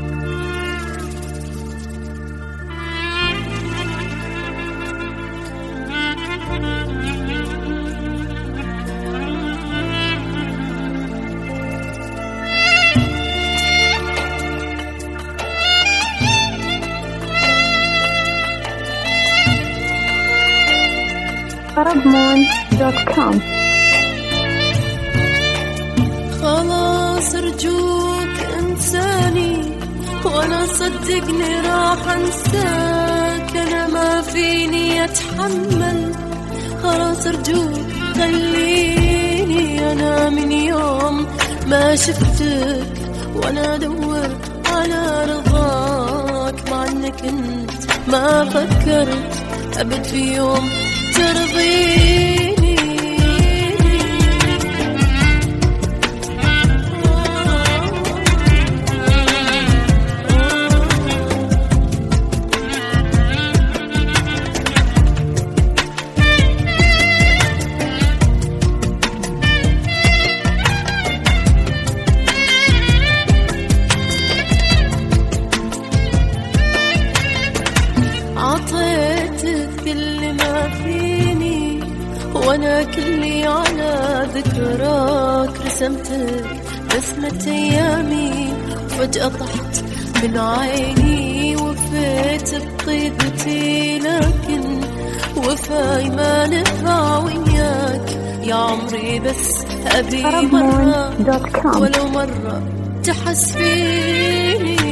arabmon.com. خلاص ارجوك انساني وانا صدقني راح انساك، انا ما فيني اتحمل. خلاص ارجوك خليني انا من يوم ما شفتك وانا ادور على رضاك، مع انك انت ما فكرت ابد في يوم ترضيني. عطيتك كل ما فيني وانا كلي على ذكراك، رسمتك رسمة ايامي وفجأة طحت من عيني، وفيت بقيدتي لكن وفاي ما نفع وياك يا عمري، بس ابي مرة ولو مرة تحس فيني.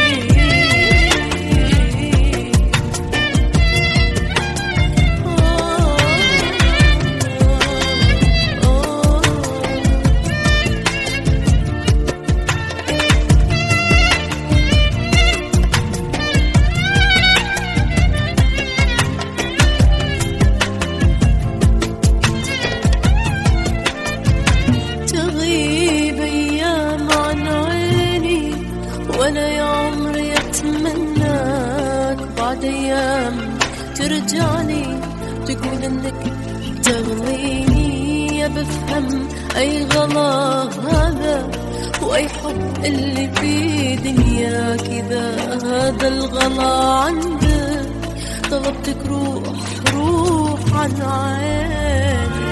وانا يا عمري اتمناك بعد ايام ترجعني تقول انك تغليني، يا بفهم اي غلا هذا واي حب اللي في دنياك، اذا هذا الغلا عندك طلبتك روح عن عيني.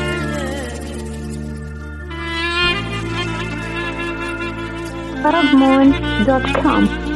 arabmon.com.